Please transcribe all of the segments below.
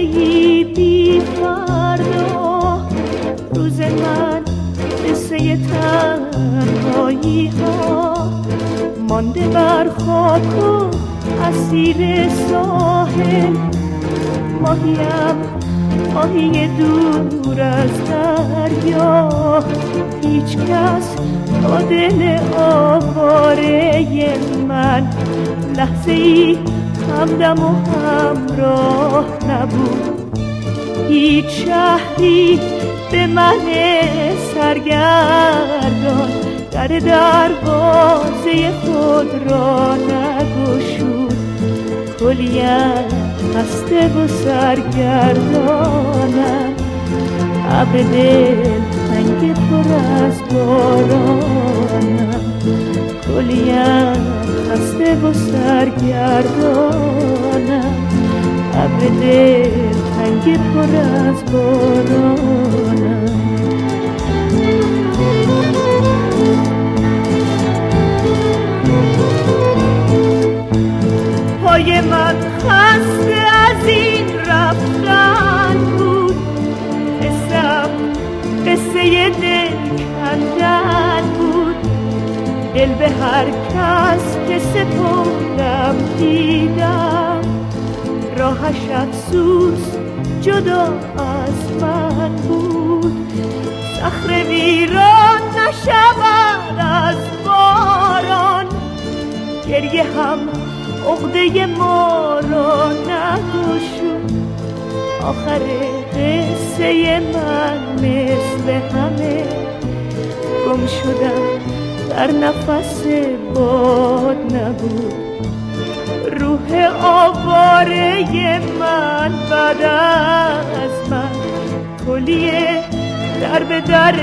ای بی فردا، روز من قصه تنهایی ها، مانده بر خاک و اسیر ساحل. ماهیم ماهی دور از دریا، هیچ کس تا دل آواره من لحظه ای همدم و همراه نبود. هیچ شهری به من سرگردان در دروازه خود را نگشود. کلیم خسته و سرگردانم، ابر دل تنگ پر از بارانم. کلیم خسته و سرگردانم، ابر دل تنگ پر از بارانم. پای من خسته از این رفتن بود، قصه دل کندن بود. دل به هر کس که سپردم دیدم، راهش افسوس جدا از من بود. صخره ویران نشود از باران، گریه هم عقده ما را نگشود. آخر قصه من مثل همه، گم شدم در نفس باد نبود. روح آواره من بعد از من، کلیه در به در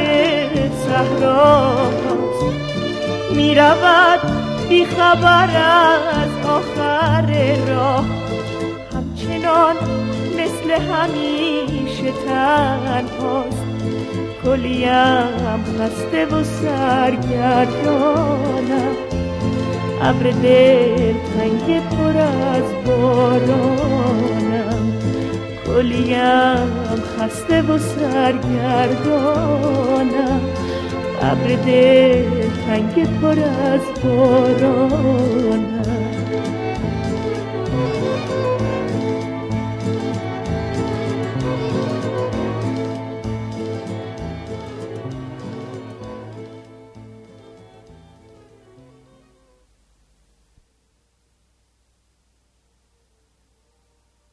صحراست. می رود بی خبر از آخر راه، همچنان مثل همیشه تنهاست. کلیم خسته و سرگردانم، ابر دل تنگ پر از بارانم. کلیم خسته و سرگردانم، ابر دل تنگ پر از بارانم.